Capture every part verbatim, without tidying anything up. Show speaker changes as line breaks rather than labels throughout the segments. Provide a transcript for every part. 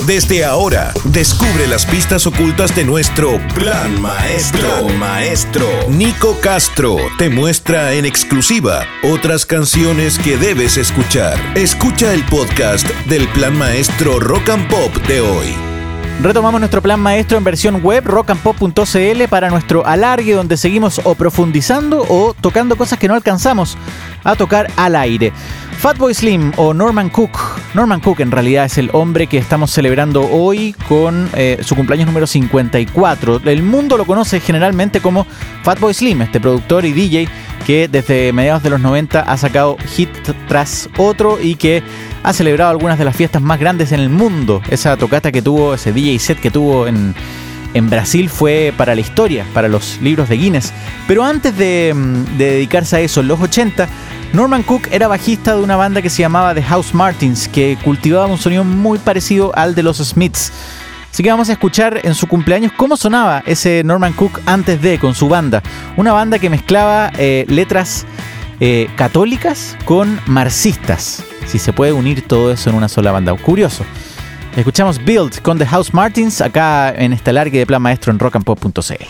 Desde ahora, descubre las pistas ocultas de nuestro Plan Maestro. Plan Maestro. Nico Castro te muestra en exclusiva otras canciones que debes escuchar. Escucha el podcast del Plan Maestro Rock and Pop de hoy.
Retomamos nuestro Plan Maestro en versión web, rock and pop punto c l, para nuestro alargue, donde seguimos o profundizando o tocando cosas que no alcanzamos a tocar al aire. Fatboy Slim o Norman Cook. Norman Cook en realidad es el hombre que estamos celebrando hoy con eh, su cumpleaños número cincuenta y cuatro. El mundo lo conoce generalmente como Fatboy Slim, este productor y D J que desde mediados de los noventa ha sacado hit tras otro y que ha celebrado algunas de las fiestas más grandes en el mundo. Esa tocata que tuvo, ese D J set que tuvo en, en Brasil fue para la historia, para los libros de Guinness. Pero antes de, de dedicarse a eso, en los ochenta, Norman Cook era bajista de una banda que se llamaba The House Martins, que cultivaba un sonido muy parecido al de los Smiths. Así que vamos a escuchar en su cumpleaños cómo sonaba ese Norman Cook antes de, con su banda. Una banda que mezclaba eh, letras eh, católicas con marxistas. Si se puede unir todo eso en una sola banda. Curioso. Escuchamos Build con The House Martins acá en este alargue de Plan Maestro en rock and pop punto c l.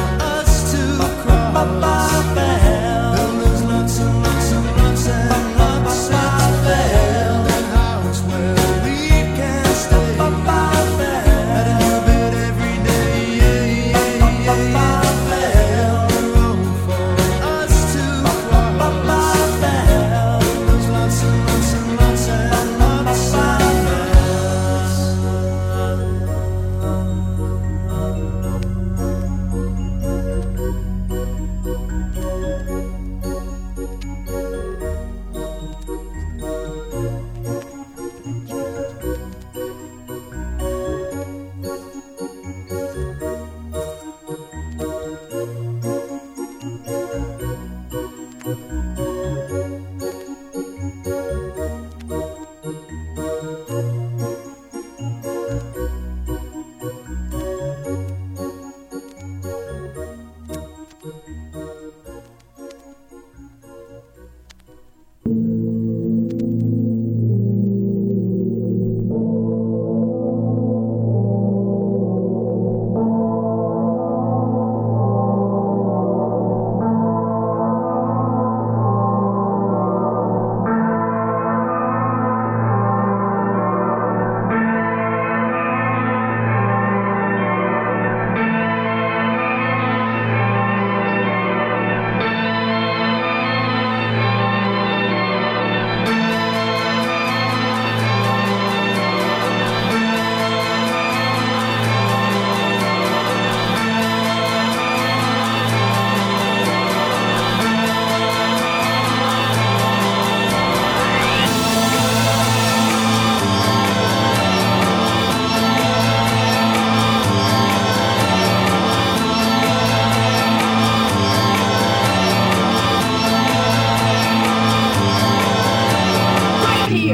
Builders lots and lots and lots and lots.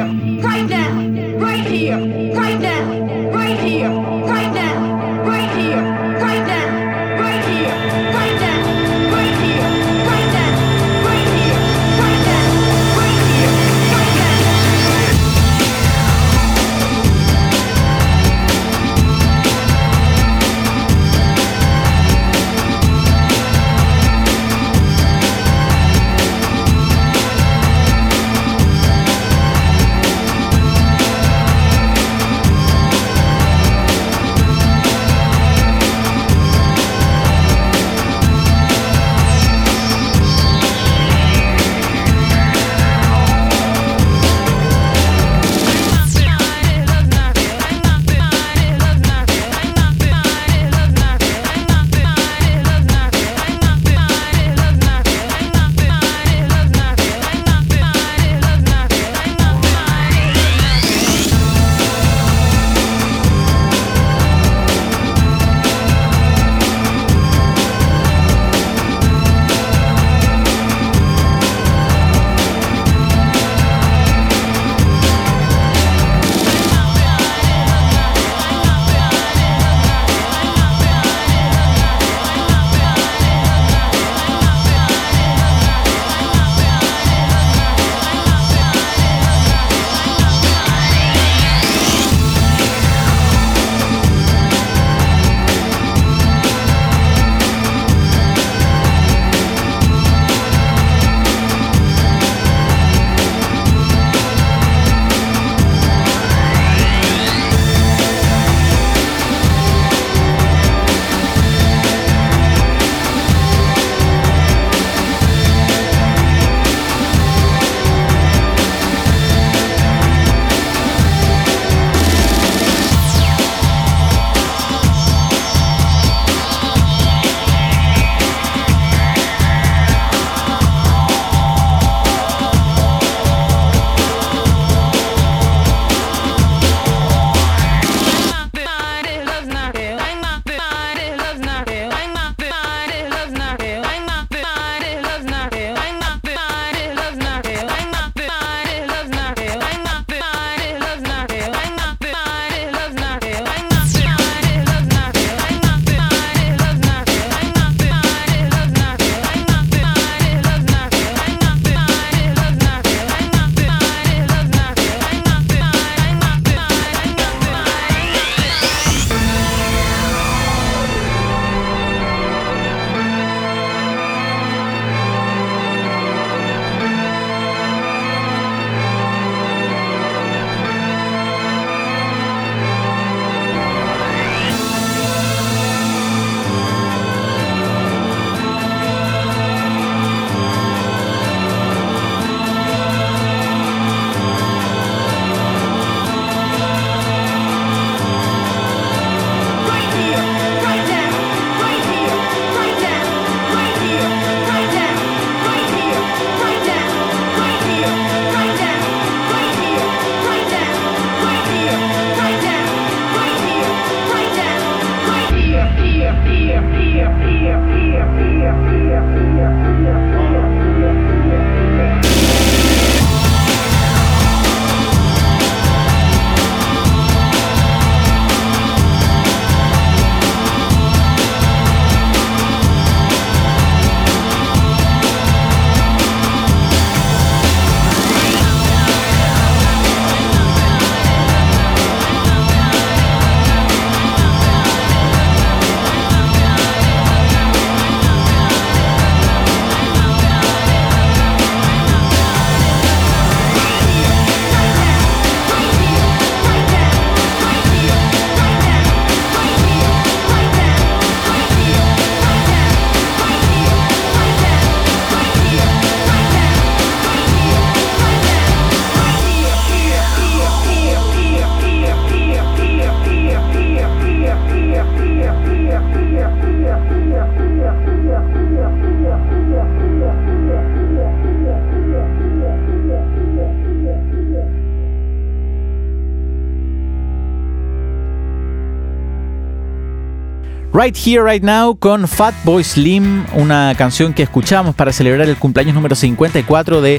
Right Here, Right Now con Fatboy Slim, una canción que escuchamos para celebrar el cumpleaños número cincuenta y cuatro de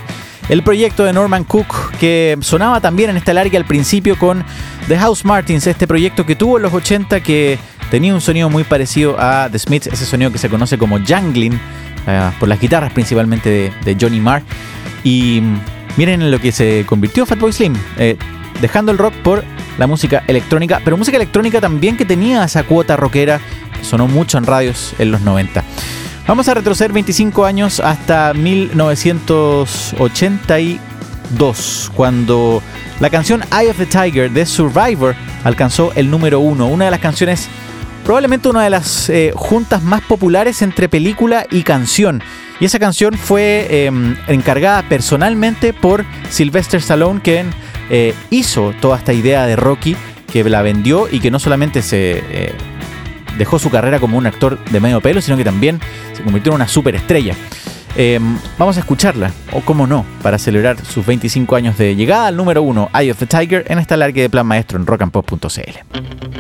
El proyecto de Norman Cook, que sonaba también en esta larga al principio con The House Martins, este proyecto que tuvo en los ochenta que tenía un sonido muy parecido a The Smiths, ese sonido que se conoce como jangling, uh, por las guitarras principalmente de, de Johnny Marr. Y miren en lo que se convirtió Fatboy Slim, eh, dejando el rock por la música electrónica, pero música electrónica también que tenía esa cuota rockera que sonó mucho en radios en los noventa. Vamos a retroceder veinticinco años hasta mil novecientos ochenta y dos, cuando la canción Eye of the Tiger de Survivor alcanzó el número uno, una de las canciones, probablemente una de las eh, juntas más populares entre película y canción. Y esa canción fue eh, encargada personalmente por Sylvester Stallone, quien eh, hizo toda esta idea de Rocky, que la vendió y que no solamente se eh, dejó su carrera como un actor de medio pelo, sino que también se convirtió en una superestrella. Eh, vamos a escucharla, o cómo no, para celebrar sus veinticinco años de llegada al número uno, Eye of the Tiger, en esta larga de Plan Maestro en rock and pop punto c l.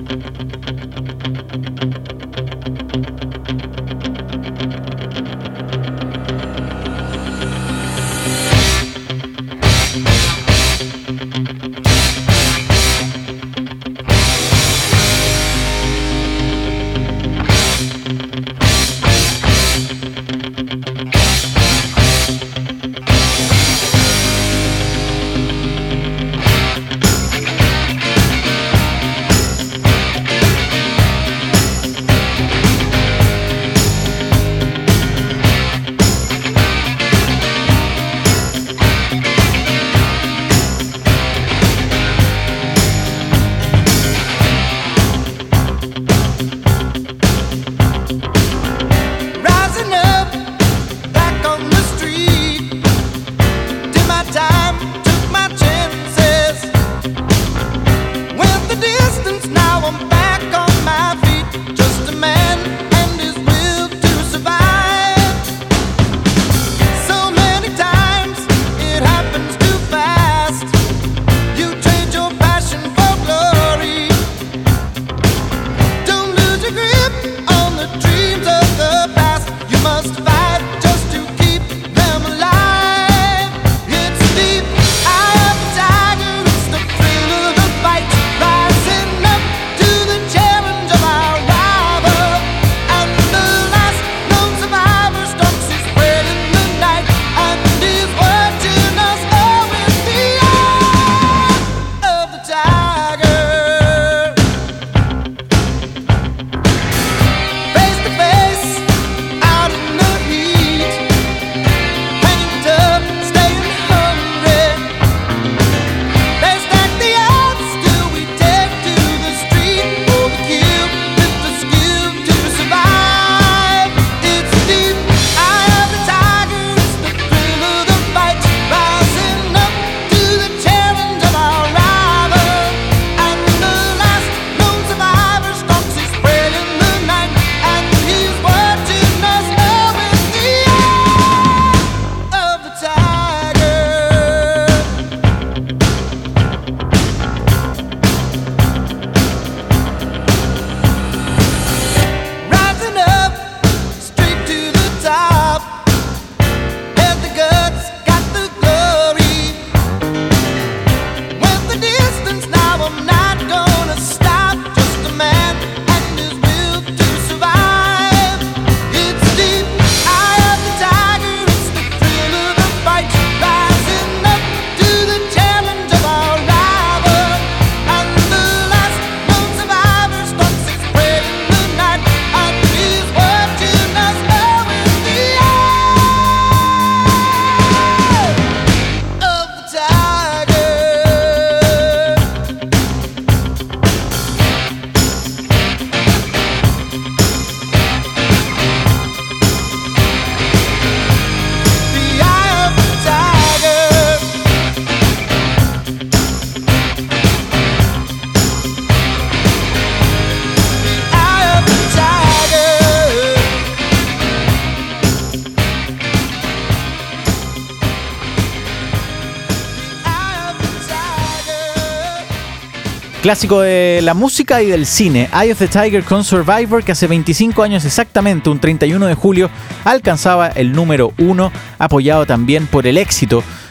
Clásico de la música y del cine, Eye of the Tiger con Survivor, que hace veinticinco años exactamente, un treinta y uno de julio, alcanzaba el número uno, apoyado también por el éxito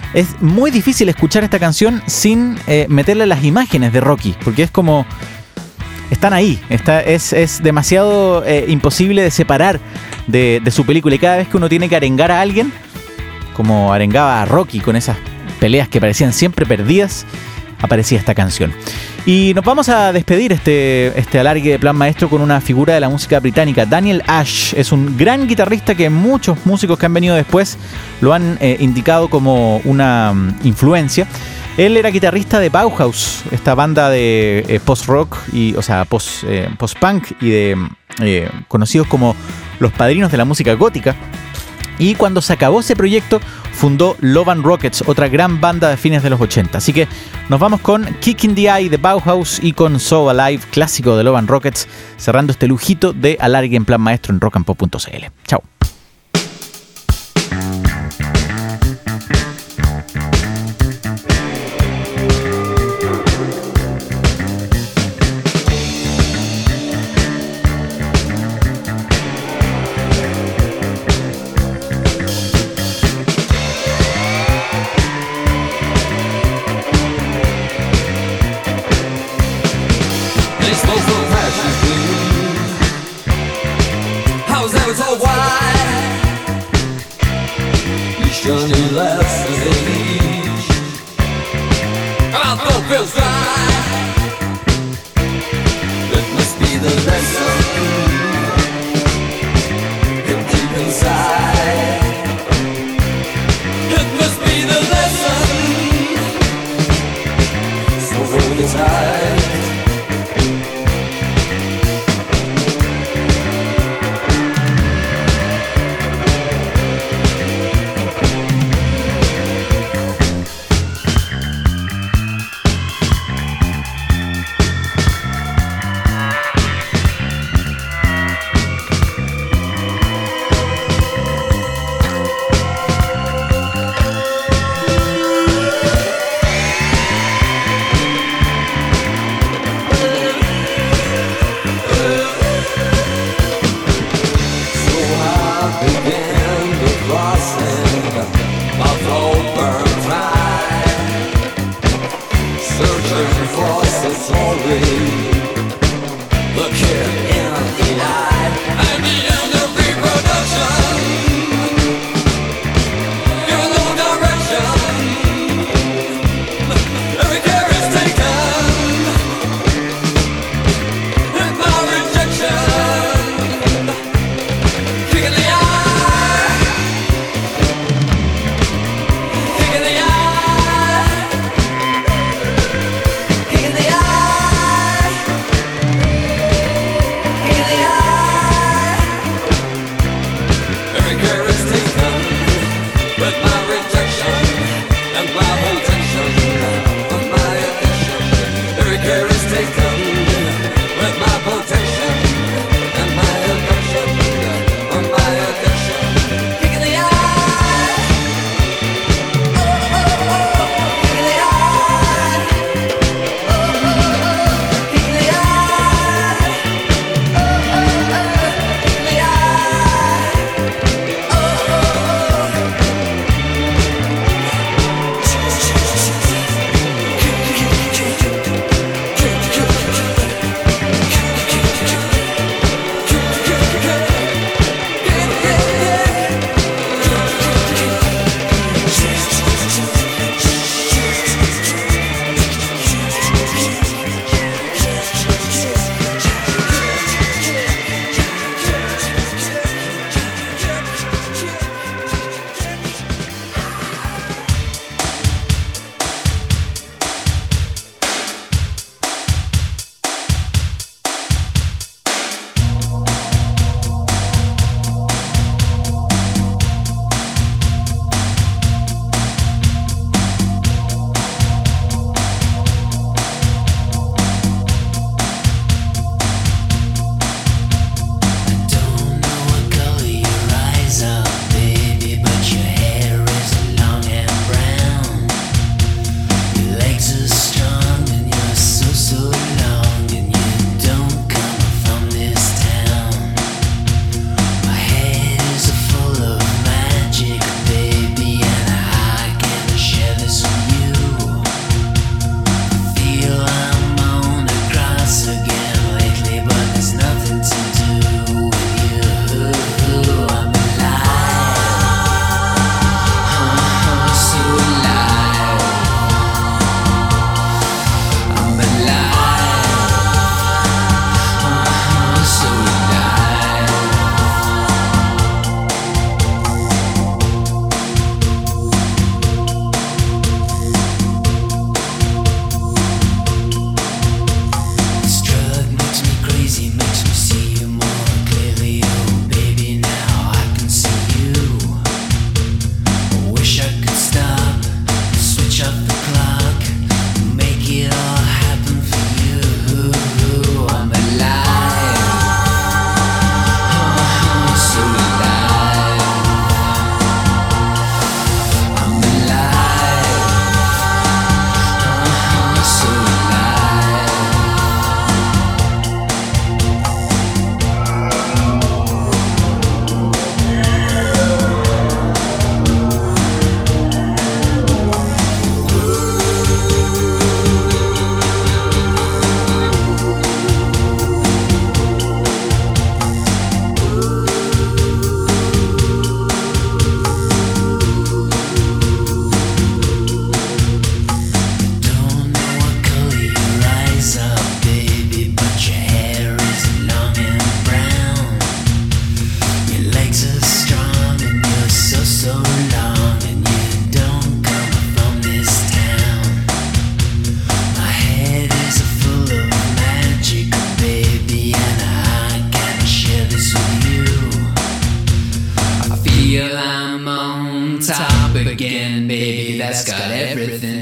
es muy difícil escuchar esta canción sin eh, meterle las imágenes de Rocky, porque es como... están ahí, está, es, es demasiado eh, imposible de separar de, de su película, y cada vez que uno tiene que arengar a alguien, como arengaba a Rocky con esas peleas que parecían siempre perdidas, aparecía esta canción. Y nos vamos a despedir este, este alargue de Plan Maestro con una figura de la música británica. Daniel Ash es un gran guitarrista que muchos músicos que han venido después lo han eh, indicado como una um, influencia. Él era guitarrista de Bauhaus, esta banda de eh, post-rock, y, o sea, post, eh, post-punk y de eh, conocidos como los padrinos de la música gótica. Y cuando se acabó ese proyecto, fundó Love and Rockets, otra gran banda de fines de los ochenta. Así que nos vamos con Kick in the Eye de Bauhaus y con So Alive, clásico de Love and Rockets, cerrando este lujito de alargue en Plan Maestro en rock and pop punto c l. Chao.
Johnny laughs at age. Our throat feels dry. It must be the lesson hid deep inside. It must be the lesson. So hold it tight.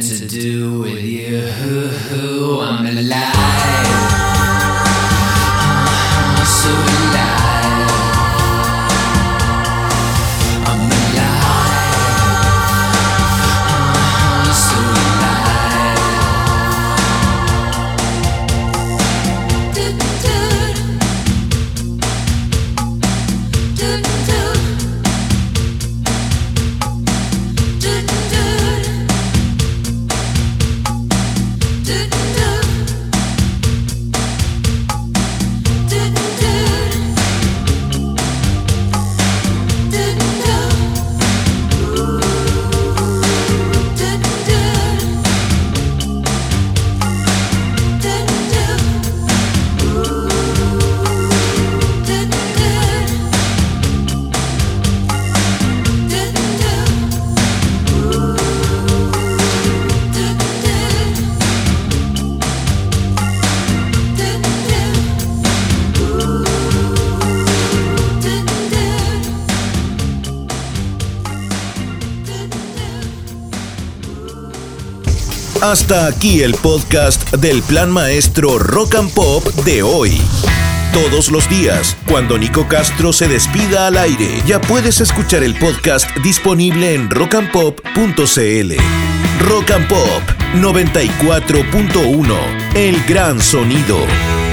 to do with you. I'm alive, uh, so alive. I'm alive, uh, so alive.
Hasta aquí el podcast del Plan Maestro Rock and Pop de hoy. Todos los días, cuando Nico Castro se despida al aire, ya puedes escuchar el podcast disponible en rock and pop punto c l. Rock and Pop noventa y cuatro punto uno, el gran sonido.